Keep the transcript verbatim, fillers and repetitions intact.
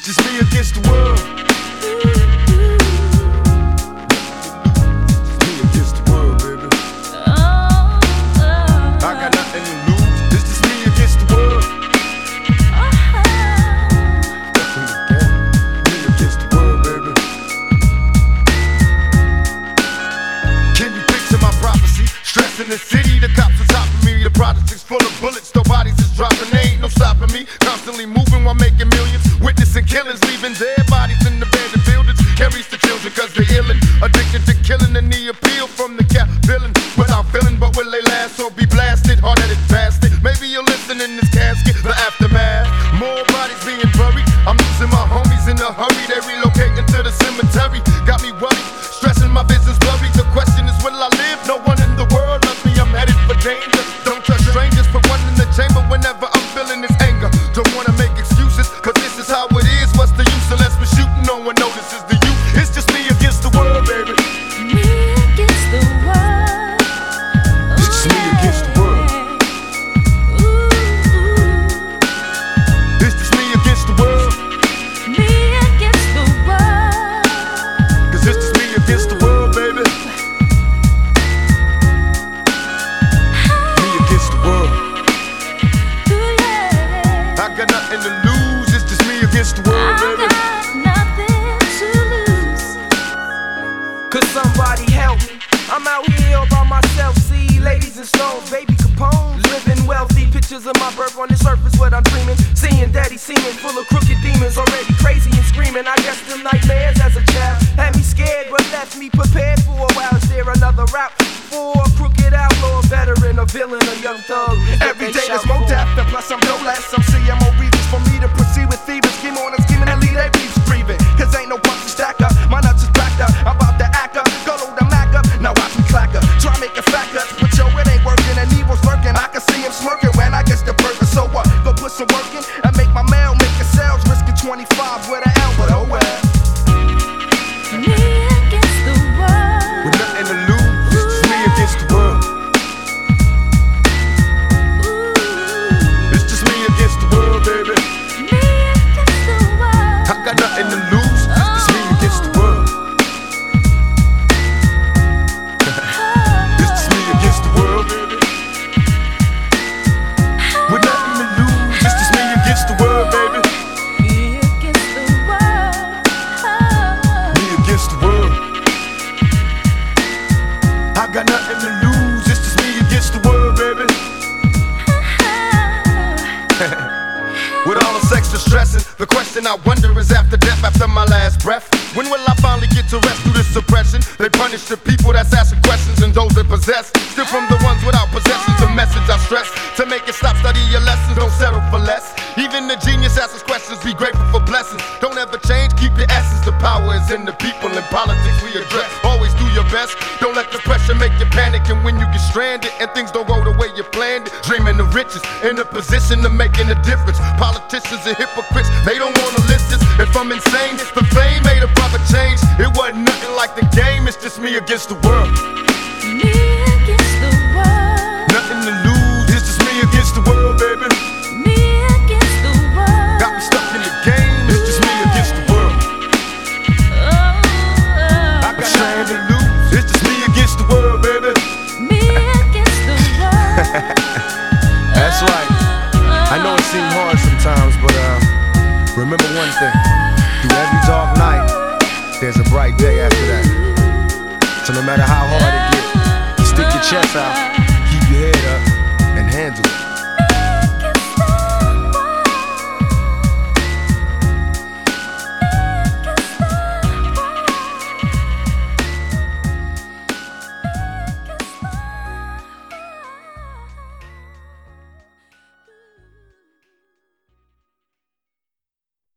just me against the world. It's me against the world, baby. I got nothing to lose. It's just me against the world. Me against the world, baby. Can you picture my prophecy? Stress in the city, the cops are topping me. The project is full of bullets, no bodies is dropping. There ain't no stopping me. Constantly moving while making millions. Witnessing killings, leaving dead bodies in abandoned buildings. Carries the children cause they're illin'. Addicted to killing and the appeal from the cap villain. Without feeling, but will they last or be blasted? Hard-headed bastard. Maybe you'll listen in this casket. The aftermath. More bodies being buried. I'm losing my homies in a hurry. They relocating to the cemetery. Got me worried. Stressing my business blurry. The question is, will I live? No one in the world loves me. I'm headed for danger. Don't trust strangers. Put one in the chamber whenever I'm feeling this anger. Don't wanna make excuses, cause this is how it is. What's the use unless we're shooting? No one notices the youth. It's just me against the world, baby. Me against the world. It's just me against the world. It's just me against the world. Me against the world. Cause it's just me against the world, baby. Me against the world. I got nothing to lose. It's just me against the world, baby. I got nothing to lose. Could somebody help me? I'm out here all by myself. See, ladies and stones, baby Capone, living wealthy. Pictures of my birth on the surface, what I'm dreaming. Seeing daddy seeming full of crooked demons, already crazy and screaming. I guess them nightmares as a child had me scared, but left me prepared for a while. Is there another route for a crooked outlaw, veteran, a villain, a young thug? Every day there's more death, and plus I'm no less. I'm seeing more reasons for me to proceed with thieving. Scheme on and scheming and lead their beefs breathing. Cause ain't no punch to stack up. My nuts is backed up. I'm about to act up. Go load the Mac up. Now watch me clack up. Try make it fact up. But yo, it ain't working and evil's lurking. I can see him smirking when I get the burger. So what? Go put some work in and make my mail, make a sales. Risking twenty-five with an L, but oh well. Me against the world. With nothing to lose. It's just me against the world. It's just me against the world, baby. Me against the world. I got nothing to lose. It's just me against the world. It's just me against the world, baby. With nothing to lose. It's just me against the world, baby. Me against the world. Me against the world. I got nothing to lose. It's just me against the world, baby. With all this extra stressing, the question I wonder is after death, after my last breath, when will I finally get to rest through this suppression? They punish the people that's asking questions and those that possess. Still from the ones without possessions, a message I stress. To make it stop, study your lessons, don't settle for less. Even the genius asks questions, be grateful for blessings. Don't ever change, keep your essence. The power is in the people, in politics we address. Always do your best, don't let the pressure make you panic. And when you get stranded and things don't go the way you planned it, dreaming of riches, in a position of making a difference. Politicians are hypocrites, they don't wanna listen. If I'm insane, it's the fame made a brother change. It wasn't nothing like the game, it's just me against the world. Me against the world. Nothing to lose, it's just me against the world, baby. Me against the world. Got me stuck in the game, it's just me against the world. I got nothing to lose, it's just me against the world, baby. Me against the world. That's right. I know it seems hard sometimes, but uh, remember one thing. Through every dark night, there's a bright day after that. So no matter how hard it gets, you stick your chest out